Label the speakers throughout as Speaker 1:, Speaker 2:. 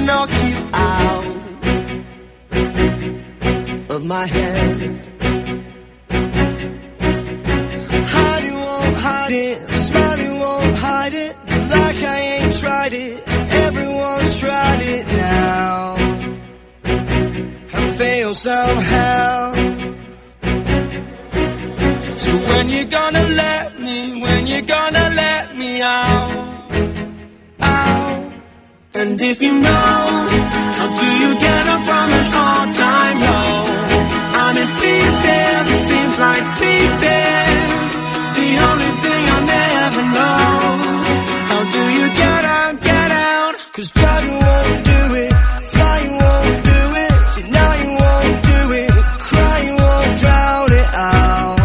Speaker 1: knock you out of my head. Hiding won't hide it, smiling won't hide it. Like I ain't tried it, everyone's tried it now and failed somehow. So when you gonna let me, when you gonna let me out? And if you know, how do you get up from an all-time low? I'm in pieces, it seems like pieces. The only thing I'll never know. How do you get out, get out? 'Cause driving won't do it, flying won't do it, denying won't do it, crying won't drown it out.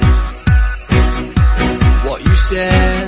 Speaker 1: What you said.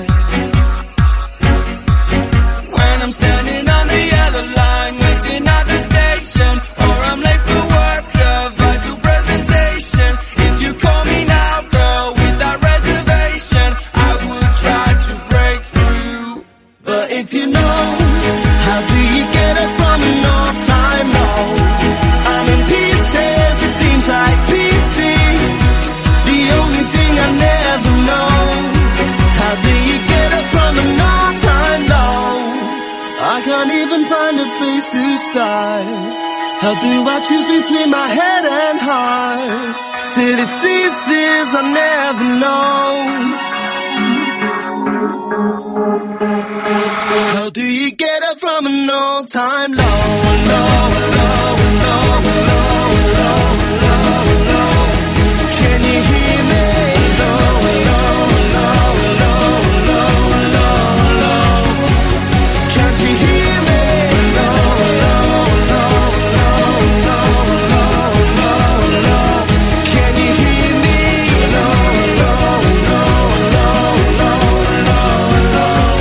Speaker 1: When I'm standing on the other line, waiting at the station, or I'm late for work, a vital presentation. If you call me now, girl, without reservation, I would try to break through. But if you know, how do you get up from an all-time low? I'm in pieces, it seems like pieces. The only thing I never know. How do you get up from an all-time low? I can't even find a place to start. How do I choose between my head and heart? Till it ceases, I never know. How do you get up from an all-time low? Low, low, low, low, low, low, low. Can you hear me? Low, low, low, low, low, low, low. Can't you hear me? Low, low, low, low, low, low, low, low. Can you hear me? Low, low, low, low, low, low, low.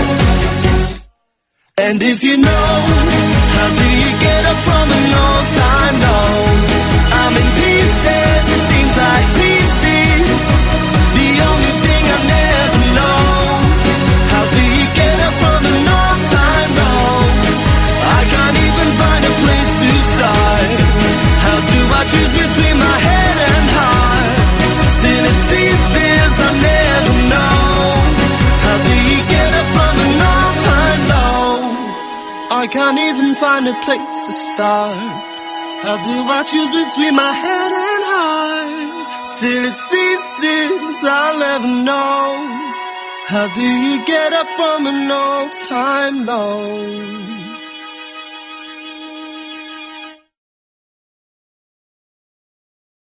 Speaker 1: And if you know, how do you get up from an all-time low? I'm in pieces, it seems like pieces. The only thing I never know. How do you get up from an all-time low? I can't even find a place to start. How do I choose between my head and heart? Till it ceases, I never know. How do you get up from an all-time low? I can't even find a place to start. How do I choose between my head and heart? Till it ceases, I'll never know. How do you get up from an all-time low?